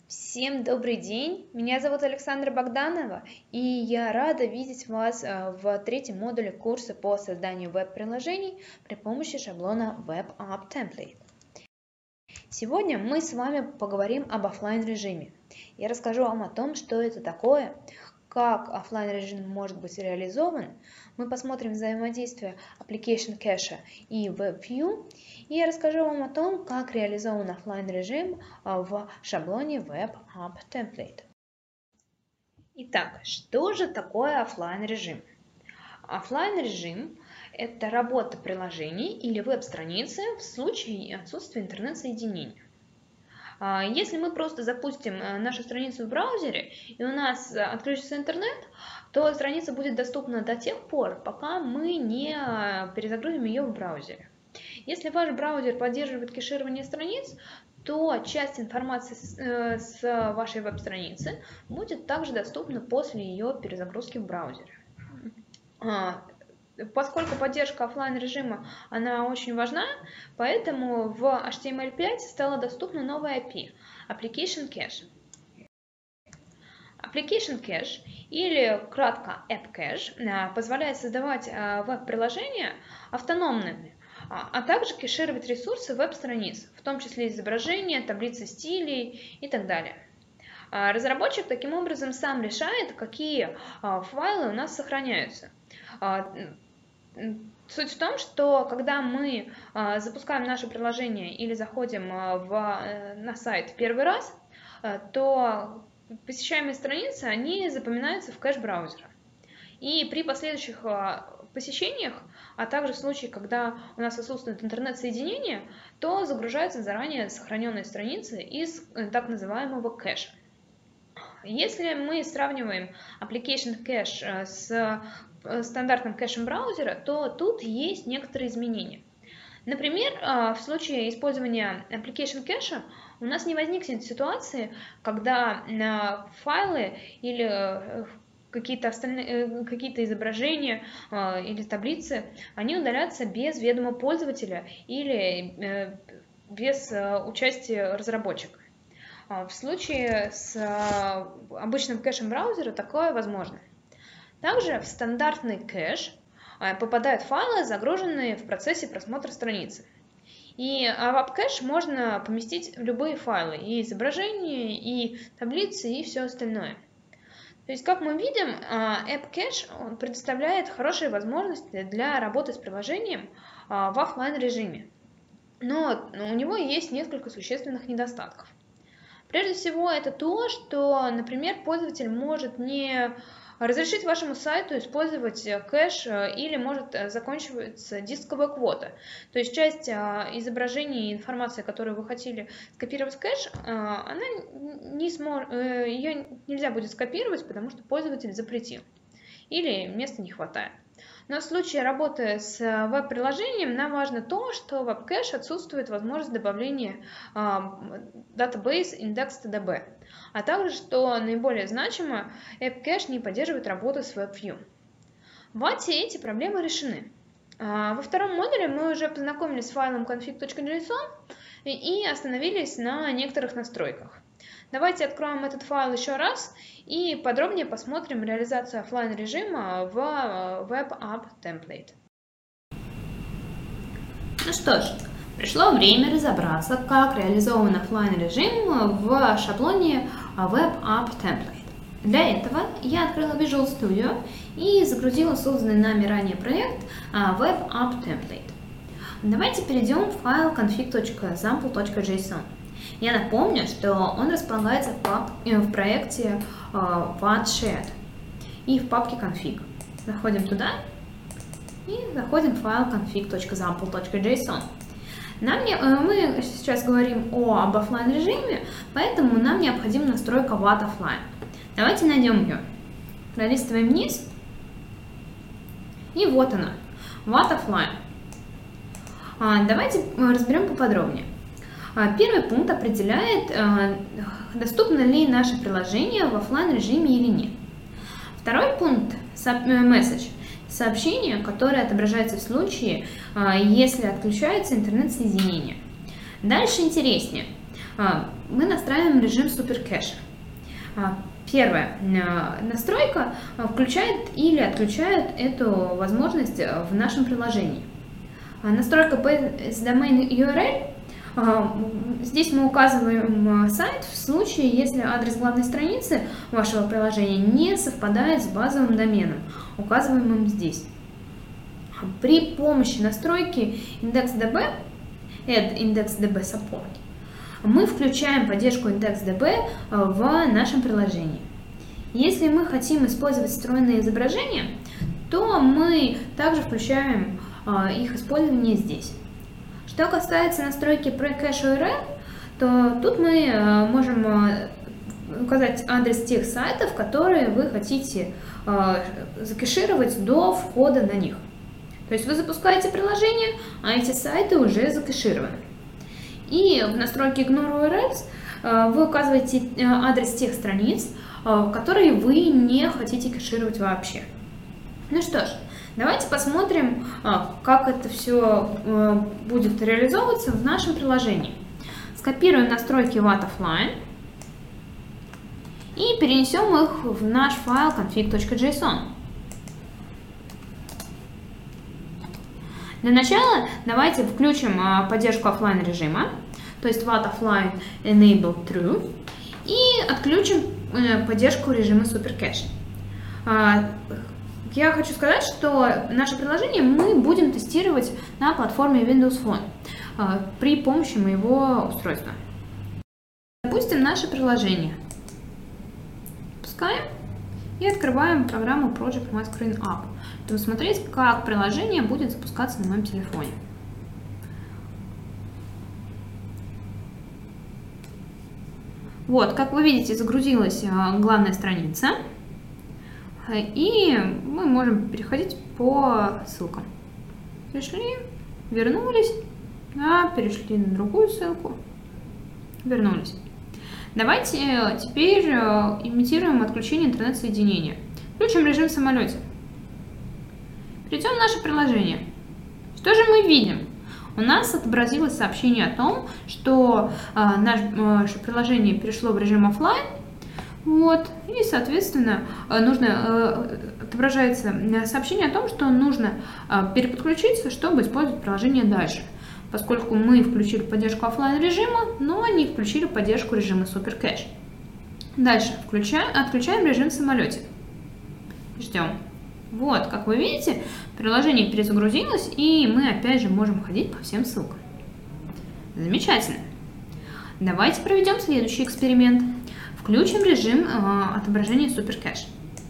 Всем добрый день! Меня зовут Александра Богданова, и я рада видеть вас в третьем модуле курса по созданию веб-приложений при помощи шаблона Web App Template. Сегодня мы с вами поговорим об офлайн режиме. Я расскажу вам о том, что это такое, как офлайн режим может быть реализован. Мы посмотрим взаимодействие Application Cache и WebView. И я расскажу вам о том, как реализован офлайн режим в шаблоне Web App Template. Итак, что же такое офлайн режим? Офлайн режим – это работа приложений или веб-страницы в случае отсутствия интернет-соединения. Если мы просто запустим нашу страницу в браузере и у нас отключится интернет, то страница будет доступна до тех пор, пока мы не перезагрузим ее в браузере. Если ваш браузер поддерживает кэширование страниц, то часть информации с вашей веб-страницы будет также доступна после ее перезагрузки в браузере. Поскольку поддержка офлайн режима она очень важна, поэтому в HTML5 стала доступна новая API – Application Cache. Application Cache, или кратко App Cache, позволяет создавать веб-приложения автономными, а также кэшировать ресурсы веб-страниц, в том числе изображения, таблицы стилей и так далее. Разработчик таким образом сам решает, какие файлы у нас сохраняются. Суть в том, что когда мы запускаем наше приложение или заходим на сайт первый раз, то посещаемые страницы они запоминаются в кэш браузера. И при последующих посещениях, а также в случае, когда у нас отсутствует интернет-соединение, то загружаются заранее сохраненные страницы из так называемого кэша. Если мы сравниваем Application Cache с стандартным кэшем браузера, то тут есть некоторые изменения. Например, в случае использования Application Cache у нас не возникнет ситуации, когда файлы или какие-то изображения или таблицы, они удалятся без ведома пользователя или без участия разработчика. В случае с обычным кэшем браузера такое возможно. Также в стандартный кэш попадают файлы, загруженные в процессе просмотра страницы. И в AppCache можно поместить любые файлы, и изображения, и таблицы, и все остальное. То есть, как мы видим, AppCache предоставляет хорошие возможности для работы с приложением в офлайн режиме. Но у него есть несколько существенных недостатков. Прежде всего, это то, что, например, пользователь может не разрешить вашему сайту использовать кэш или может закончиться дисковая квота. То есть часть изображений и информации, которую вы хотели скопировать в кэш, ее нельзя будет скопировать, потому что пользователь запретил или места не хватает. Но в случае работы с веб-приложением нам важно то, что в AppCache отсутствует возможность добавления database index.tdb, а также, что наиболее значимо, AppCache не поддерживает работу с WebView. В ATI эти проблемы решены. Во втором модуле мы уже познакомились с файлом config.json и остановились на некоторых настройках. Давайте откроем этот файл еще раз и подробнее посмотрим реализацию офлайн режима в Web App Template. Ну что ж, пришло время разобраться, как реализован офлайн режим в шаблоне Web App Template. Для этого я открыла Visual Studio и загрузила созданный нами ранее проект Web App Template. Давайте перейдем в файл config.example.json. Я напомню, что он располагается в проекте WAD-Shared и в папке config. Заходим туда и заходим в файл config.example.json. Мы сейчас говорим об офлайн режиме, поэтому нам необходима настройка WAD Offline. Давайте найдем ее. Пролистываем вниз. И вот она, WAD Offline. Давайте разберем поподробнее. Первый пункт определяет, доступно ли наше приложение в офлайн режиме или нет. Второй пункт message – сообщение, которое отображается в случае, если отключается интернет-соединение. Дальше интереснее. мы настраиваем режим суперкэша. Первая настройка включает или отключает эту возможность в нашем приложении. Настройка Base Domain URL. Здесь мы указываем сайт в случае, если адрес главной страницы вашего приложения не совпадает с базовым доменом, указываемым здесь. При помощи настройки IndexDB, Add IndexDB Support, мы включаем поддержку IndexDB в нашем приложении. Если мы хотим использовать встроенные изображения, то мы также включаем их использование здесь. Что касается настройки Pre-Cache URL, то тут мы можем указать адрес тех сайтов, которые вы хотите закэшировать до входа на них. То есть вы запускаете приложение, а эти сайты уже закэшированы. И в настройке Ignore URLs вы указываете адрес тех страниц, которые вы не хотите кэшировать вообще. Ну что ж, давайте посмотрим, как это все будет реализовываться в нашем приложении. Скопируем настройки WAT Offline и перенесем их в наш файл config.json. Для начала давайте включим поддержку офлайн режима, то есть WAT Offline Enable True, и отключим поддержку режима SuperCache. Я хочу сказать, что наше приложение мы будем тестировать на платформе Windows Phone при помощи моего устройства. Запустим наше приложение. Пускаем и открываем программу Project My Screen App, чтобы смотреть, как приложение будет запускаться на моем телефоне. Вот, как вы видите, загрузилась главная страница, и мы можем переходить по ссылкам. Пришли, вернулись, перешли на другую ссылку, вернулись. Давайте теперь имитируем отключение интернет-соединения. Включим режим в самолете. Перейдем в наше приложение. Что же мы видим? У нас отобразилось сообщение о том, что наше приложение перешло в режим офлайн. Вот, и, соответственно, отображается сообщение о том, что нужно переподключиться, чтобы использовать приложение дальше, поскольку мы включили поддержку офлайн режима, но не включили поддержку режима SuperCache. Дальше отключаем режим в самолете. Ждем. Вот, как вы видите, приложение перезагрузилось, и мы опять же можем ходить по всем ссылкам. Замечательно. Давайте проведем следующий эксперимент. Включим режим отображения SuperCache.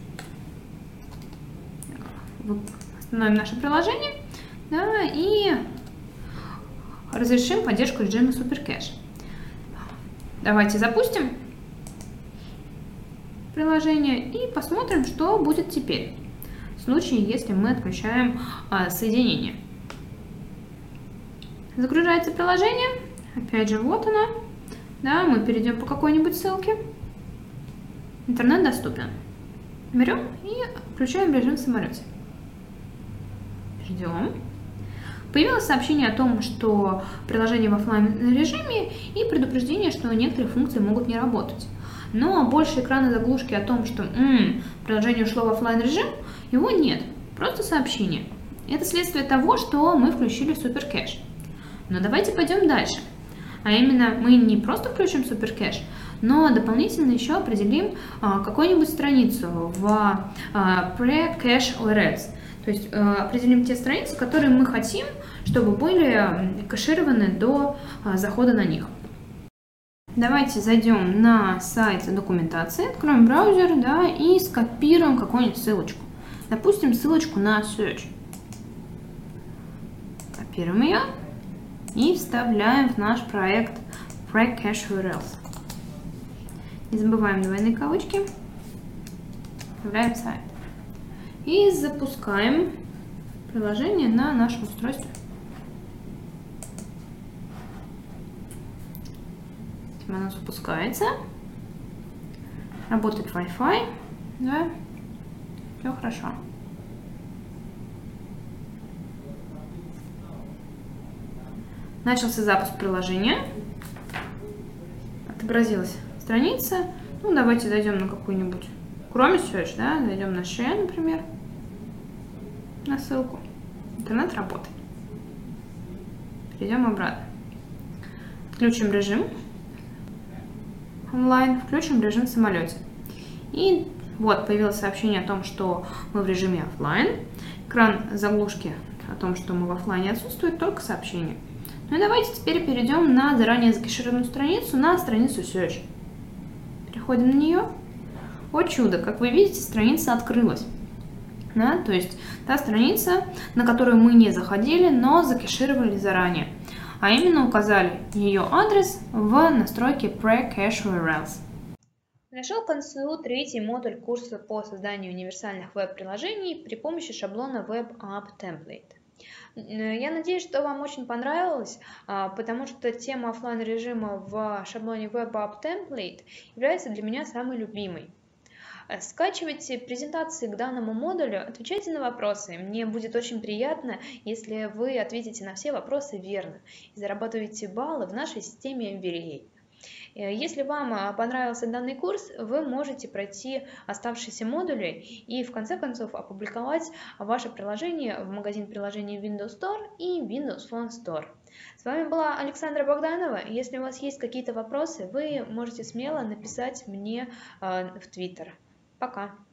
Остановим наше приложение, и разрешим поддержку режима SuperCache. Давайте запустим приложение и посмотрим, что будет теперь, в случае, если мы отключаем соединение. Загружается приложение, опять же, вот оно. Мы перейдем по какой-нибудь ссылке. Интернет доступен. Берем и включаем режим в самолете. Ждем. Появилось сообщение о том, что приложение в офлайн режиме, и предупреждение, что некоторые функции могут не работать. Но больше экрана заглушки о том, что приложение ушло в офлайн режим, его нет. Просто сообщение. Это следствие того, что мы включили SuperCache. Но давайте пойдем дальше. А именно, мы не просто включим SuperCache, но дополнительно еще определим какую-нибудь страницу в Pre-Cache URLs. То есть определим те страницы, которые мы хотим, чтобы были кэшированы до захода на них. Давайте зайдем на сайт документации, откроем браузер, и скопируем какую-нибудь ссылочку. Допустим, ссылочку на Search. Копируем ее и вставляем в наш проект Pre-Cache URLs. Не забываем двойные кавычки. Вставляем сайт. И запускаем приложение на нашем устройстве. Оно запускается. Работает Wi-Fi. Все хорошо. Начался запуск приложения. отобразилась страница. Ну, давайте зайдем на какую-нибудь Chrome Search, да, зайдем на Share, например, на ссылку. Интернет работает. Перейдем обратно. Включим режим онлайн, включим режим в самолете. И вот появилось сообщение о том, что мы в режиме офлайн. Экран заглушки о том, что мы в офлайне, отсутствует, только сообщение. Ну и давайте теперь перейдем на заранее закешированную страницу, на страницу Search. Переходим на нее. О чудо, как вы видите, страница открылась. Да, то есть та страница, на которую мы не заходили, но закешировали заранее. А именно указали ее адрес в настройке Pre-Cache URLs. Подошел к концу третий модуль курса по созданию универсальных веб-приложений при помощи шаблона Web App Template. Я надеюсь, что вам очень понравилось, потому что тема офлайн режима в шаблоне Web App Template является для меня самой любимой. Скачивайте презентации к данному модулю, отвечайте на вопросы. Мне будет очень приятно, если вы ответите на все вопросы верно и зарабатываете баллы в нашей системе MBA. Если вам понравился данный курс, вы можете пройти оставшиеся модули и в конце концов опубликовать ваше приложение в магазин приложений Windows Store и Windows Phone Store. С вами была Александра Богданова. Если у вас есть какие-то вопросы, вы можете смело написать мне в Twitter. Пока!